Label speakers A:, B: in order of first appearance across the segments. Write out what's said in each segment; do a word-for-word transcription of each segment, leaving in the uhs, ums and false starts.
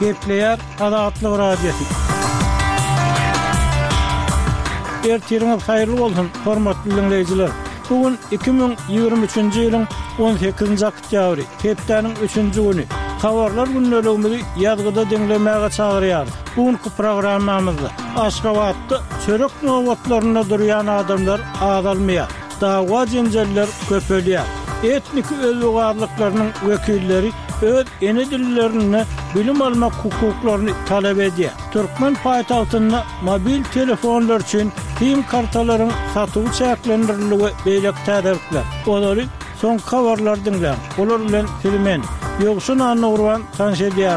A: Kepler Adatlı Radyosu. Ertiriniz hayırlı olsun, hormatly dinleyijiler. Bugün iki bin ýygrimi üçinji ýylyň on sekizinji oktýabry, Keplerniň üçünji güni. Habarlar günnelegimizi ýazgyda dinlemäge çagyrýar. Bugünkü programmamyzda Aşgabatda çörek nowatlaryna durýan adamlar azalmaýar. Dawa jenjeller köpelýär. Etnik özügarlyklarynyň wekilleri öz ene dillerini bilim almak hukuklaryny talep edýär. Türkmen paýtagtyna mobil telefonlar üçin SIM kartalaryň satywy çäklendiriligi beýlek täderler. Olary son habarlar dinleýär. Olar bilen filmen ýokşun anny urwan tanşedýär.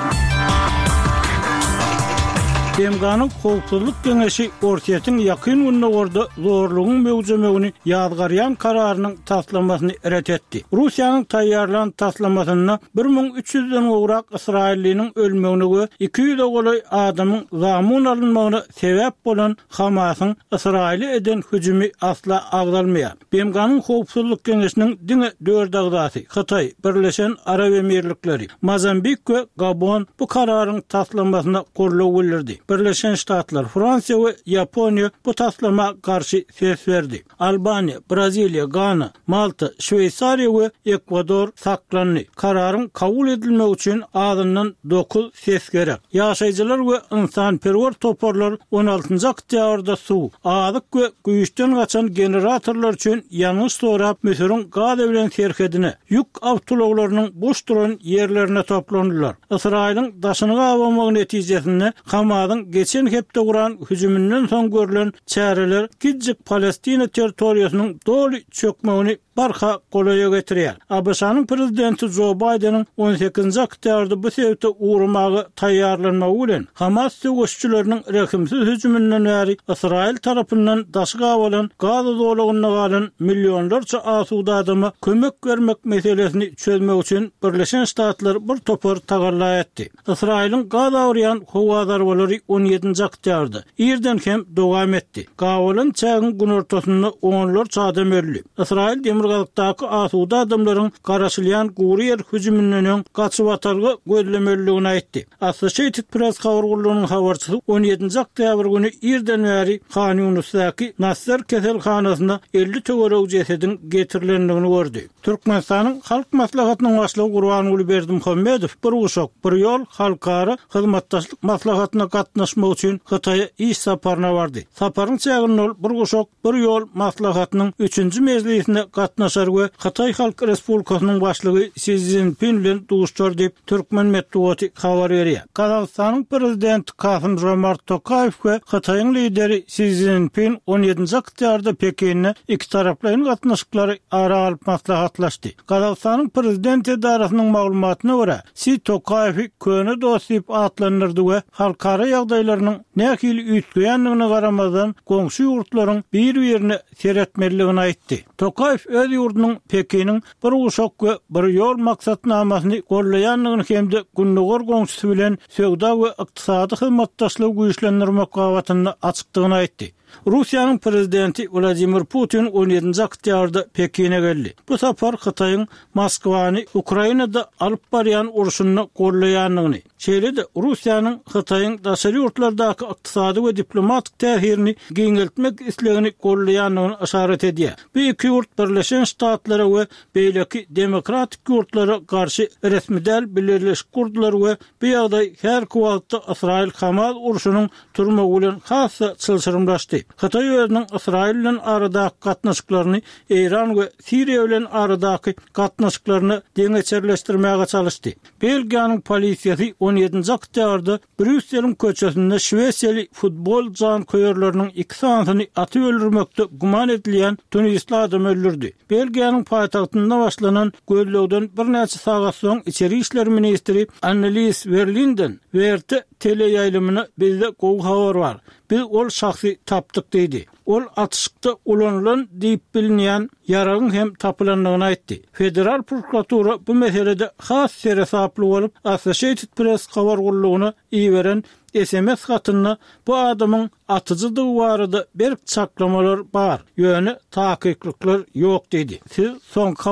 A: Demganyň howpsuzlyk geňeşi ortiýatyň ýakyn gününe gorda zorlugyň mewjudlygyny ýazgarýan kararynyň taslamasyny ret etdi. Russiýanyň taýýarlan taslamasyna bir ming üç ýüzden gowrak Israilliniň ölmegine we iki ýüze golay adamyň zamyn alynmagyna sebäp bolan Hamasyň Israili eden hüjümi asla agdalmaýar. Demganyň howpsuzlyk geňeşiniň diňe dört agdasy Hytaý, Birleşen Arab Emirlikleri, Mozambik we Gabon bu kararyň taslamasyna gorlaw bildirdi. Birleşen Ştatlar, Fransiýa we Ýaponiýa bu taslama garşy ses berdi. Albaniýa, Braziliýa, Gana, Malta, Şweýsariýa we Ekwador saklandy. Kararyň kabul edilmegi üçin azyndan dokuz ses gerek. Ýaşaýjylar we insanperwer toparlar on altynjy oktýabrda suw, azyk we güýçden gaçan generatorlar üçin ýanyş sorap Müsürün gaz bilen serkedine ýük awtologlarynyň boş duran ýerlerine toplandylar. Israiliň daşyny gawamagy netijesinde Hamasyň geçen hepde guran hüjümünden soň görülen çäreler Gidjik Palestina territoriýasynyň doly çökmegini barha golaýa getirýär. A B S-nyň prezidenti Joe Biden'in on sekizinji oktýabrda bu sebäpde uğramagy taýýarlanmagy bilen Hamas söwüşçüleriniň rekimsiz hüjümünden bäri Israil tarapyndan daşy gawalan gaz dolagyna galan millionlarça asuda adama kömek bermek meselesini çözmek üçin Birleşen Ştatlar bir topar tagarla etdi. Israilin gaz awryan howa darbalary on ýedinji oktýabrda ýerden hem dowam etdi. Gawalan çägiň gün ortasynda onlarça adam öldi. Israil demirgazykdaky asuda adamlaryň garaşylýan Guriyer hüjümünden gaçyp atargy gözlemeligini aýtdy. Associated Press habargullygynyň habarçysy on ýedinji oktýabr güni ýerden bäri Khan Yunusdaky Nasser keselhanasyna elli töwerek jesedin getirilendigini gördü. Türkmenistanyň halk maslahatynyň başlygy Gurbanuly Berdimuhammedow bir uşak bir ýol halkara hyzmatdaşlyk maslahatyna gatnaşmak üçin Hytaýa iş saparyna bardy. Saparyň çägini ol bir uşak bir ýol maslahatynyň üçünji mezlisine gatnaşar we Hytaý Halk Respublikasynyň başlygy Xi Jinping bilen duşlar diýip Türkmen medeniýeti habar berýär. Kazakstanyň prezidenti Kasym-Jomart Tokayew we Hytaýyň lideri Xi Jinping on ýedinji oktýabrda Pekinne iki taraplaryň gatnaşyklary ara alyp maslahatlaşdy. Kazakstanyň prezident edarasynyň maglumatyna görä, Xi Tokayew köne dost diýip atlandyrdy we halkara ýagdaýlarynyň nähili üýtgeýändigine garamazdan goňşy ýurtlaryň bir-birine seretmeligini aýtdy. Tokayew öz ýurdunyň Pekiniň bir uşak we bir ýol maksatnamasyny gorlaýanlygyny hemde günnäger goňşysy bilen söwda we ykdysady hyzmatdaşlygy güýçlendirmek gawatyny açykdygyny aýtdy. Russiýanyň prezidenti Vladimir Putin on ýedinji oktýabrda Pekine geldi. Bu sapar Hytaýyň Moskwany Ukrainada alyp barýan uruşyny gorlaýanlygyny, şeýle-de Russiýanyň Hytaýyň daşary ýurtlardaky ykdysady we diplomatik täsirini giňeltmek islegini gorlaýanlygyny işaret edýär. Bu iki ýurt Birleşen Ştatlara we beýleki demokratik ýurtlara garşy resmi däl birleşik kurdylar we bu ýagdaý her wagtda Israil Hamas uruşynyň turmagy bilen hassa çylşyrymlaşdy. Hytaý özüniň Israil bilen aradaky gatnaşyklaryny Iran we Siriýa bilen aradaky gatnaşyklaryny deňeçerleşdirmäge çalışdy. Belgiýanyň polisiýasy on ýedinji oktýabrda Brüsseliň köçesinde Şwesiýaly futbol jankoýarlarynyň iki sanatyny atyp öldürmekde guman edilýän tunisli adam öldürdi. Belgiýanyň paýtagtynda başlanan gözlegden bir näçe sagat soň içeri işler ministri Annelies Verlinden werte teleýaýlymyna bizde gowy habar bar. Biz ol şahsy tapdyk diýdi. Ol atışykda ulanylan diýip bilinýän ýaragyň hem tapylandygyny aýtdy. Federal prokuratura bu meselede has seresaply bolup Associated Press habargullygyna iýeren S M S hatyna bu adamyň atyjydygy barada berk çaklamalar bar. Ýöne takyklyklar ýok diýdi. Siz soň